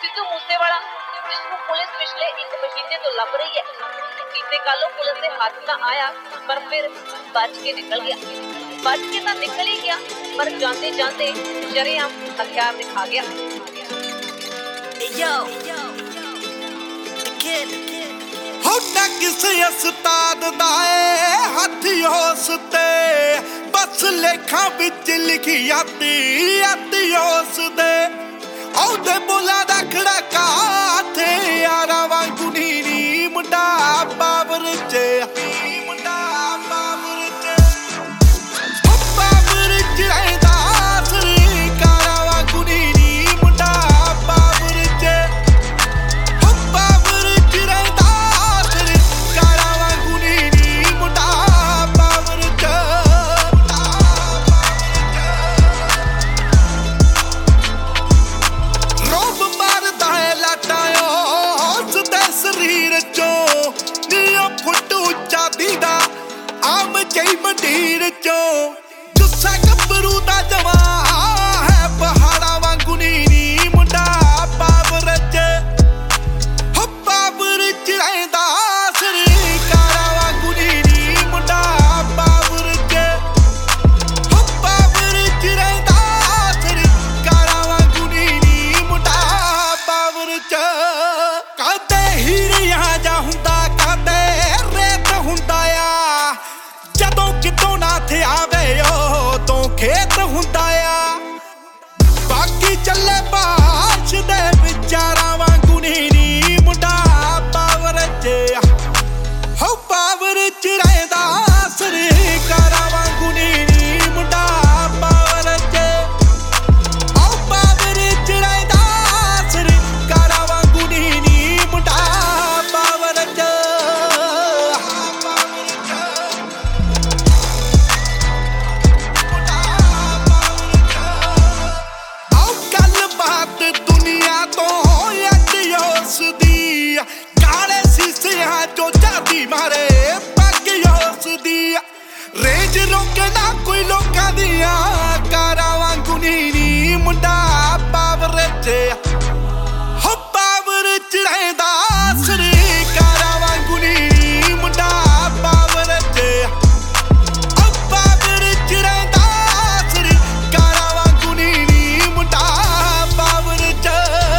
सिद्धू मूसेवाला जिसको पुलिस पिछले 1 महीने तो लभ रही है, बीते कल पुलिस के हाथ ना आया पर फिर बच के निकल गया। बच के तो निकल ही गया पर जाते जाते शरेआम हथियार दिखा गया। होना किसे उस्ताद दा हथ होस ते बस लेखा विच लिखी आती होस दे औदे बोला दा खड़का थे यारा वांगू नी मुंडा बाबर च मुंडा बाबर च बाबर च रहंदा सरकारा वांगू नी मुंडा बाबर च बाबर च रहंदा सरकारा वांगू नी मुंडा बाबर च रोब मारदा है लाटायो हौसदे शरीर चों नीओ फुट उच्चा दीदा आम जई मंडीर चों गुस्सा गबरू दा जवा है पहाड़ा वांगू नी मुंडा बाबर च हो बाबर च रहंदा सरकारा वांगू नी मुंडा बाबर च हो बाबर च रहंदा सरकारा वांगू नी मुंडा बाबर च कदे हीरिया जा हुंदा कदे रेत हुंदा आ जदों कितों ना थे आवे तो खेत हुंदा आ बाकी चले बाश दे विचारा वांगू नी मुंडा बाबर च हो बाबर च रहंदा सरकारा वांगू नी मुंडा बाबर च ओ बाबर च रहंदा सरकारा वांगू नी मुंडा बाबर च आओ गल बात दुनिया तो होस दी काले शीशियां चो जादी मारे पग होस दी रेंज रोके ना कोई लोकां दियां कारा वांगू नी मुंडा बाबर च हो बाबर च रहंदा सरकारा वांगू नी मुंडा बाबर च ओ बाबर च रहंदा सरकारा वांगू नी मुंडा बाबर च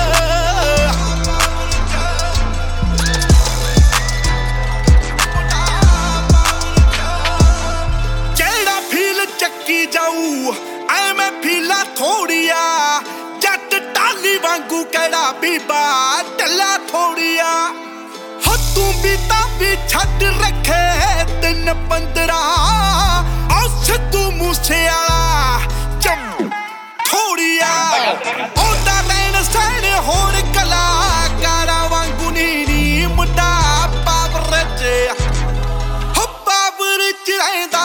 जेड़ा फील चक्की जाऊ ऐवें फीला थोड़िया जट टाली वांगू केड़ा बीबा टल्ला थोड़िया हो तू भी तां छड़ रखे 3-15 ओ सिद्धू मूसेवाला चम थोड़िया ओदा रैन सैन होर कलाकारा वांगू नी मुंडा बाबर च हो बाबर च रहंदा